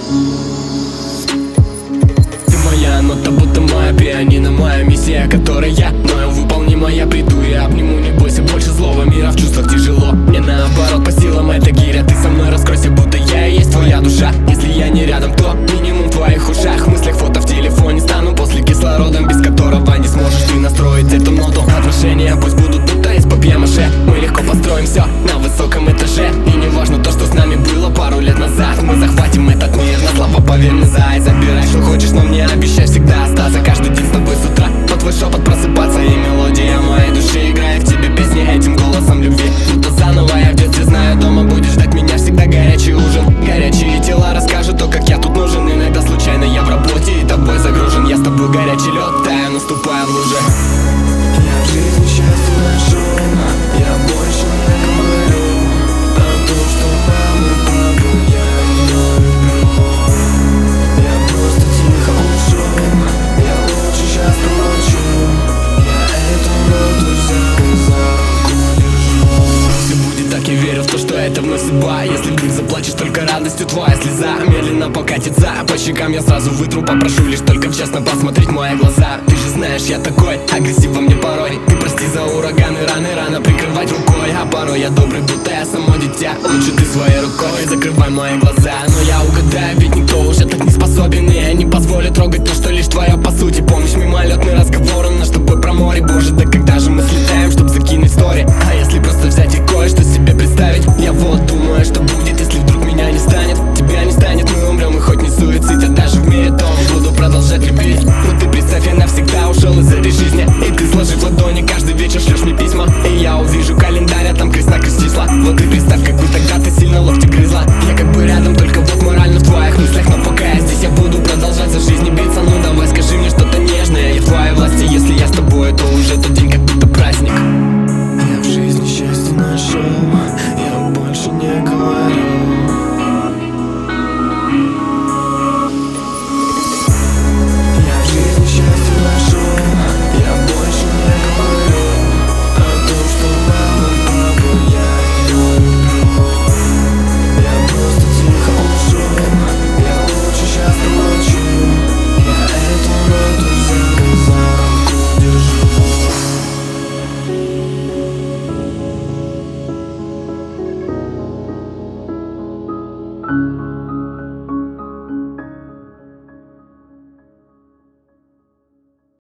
Ты моя нота, будто моя пианино, моя миссия, которой я мною выполнима. Я приду и обниму, не бойся больше злого мира. В чувствах тяжело, мне наоборот по силам это гиря. Ты со мной раскройся, будто я и есть твоя душа. Если я не рядом, то минимум в твоих ушах. В мыслях фото в телефоне стану после кислородом, без которого не сможешь ты настроить эту ноту. Отношения пусть будут будто из папье-маше. Мы легко построим все на высоком этаже. И не важно то, что с нами было пару лет назад. Мы захватим этот мир на слова, поверь мне, зай. Забирай, что хочешь, но мне обещай всегда остаться. Каждый день с тобой с утра под твой шепот просыпаться. И мелодия моей души играет в тебе песни этим голосом любви. Будто заново я в детстве знаю, дома будешь ждать меня всегда горячий ужин. Горячие тела расскажут то, как я тут нужен. Иногда случайно я в работе и тобой загружен. Я с тобой горячий лед, таю, наступая в луже. Я в жизни счастье нашел, я больше не говорю о том, что нам и правду я ее люблю. Я просто тихо ушел, я лучше сейчас помолчу. Я эту ноту взял и за руку держу. Все будет так, я верю в то, что это вновь судьба. Если вдруг заплачешь, только радостью твоя слеза медленно покатится по щекам, я сразу вытру. Попрошу лишь только честно посмотреть в мои глаза. Ты же знаешь, я такой агрессив во мне порой. Ты прости за ураганы, рано прикрывать рукой. А порой я добрый, будто я само дитя. Лучше ты своей рукой закрывай мои глаза. Но я угадаю, ведь никто уже так не способен. И я не позволю трогать то, что лишь твое по сути. Помнишь мимолетный разговор у нас с тобой про море? Боже, да когда же мы слетаем, чтоб закинуть стори? А если просто взять и кое-что себе представить? Я вот думаю, что будет, если вдруг меня не станет. Тебя не станет, мы умрем, и хоть не суицид, а даже в мире том буду продолжать любить. Но ты представь, я навсегда ушел из этой жизни. И ты, сложив ладони, каждый вечер шлешь мне письма. И я увижу календарь, а там крест-накрест числа. Вот и представь, как бы тогда ты сильно локти грызла. Я как бы рядом, только вот морально в твоих мыслях. Но пока я здесь, я буду продолжать за жизнь биться. Ну давай, скажи мне что-то нежное, я в твоей власти. Если я с тобой, то уже тот день как будто праздник. Я в жизни счастье нашел, я больше не говорю. Я в жизни счастье нашел, я больше не говорю о том, что нам и правду я ее люблю. Я просто тихо ушел, я лучше сейчас помолчу. Я эту ноту взял и за руку держу. Thank you.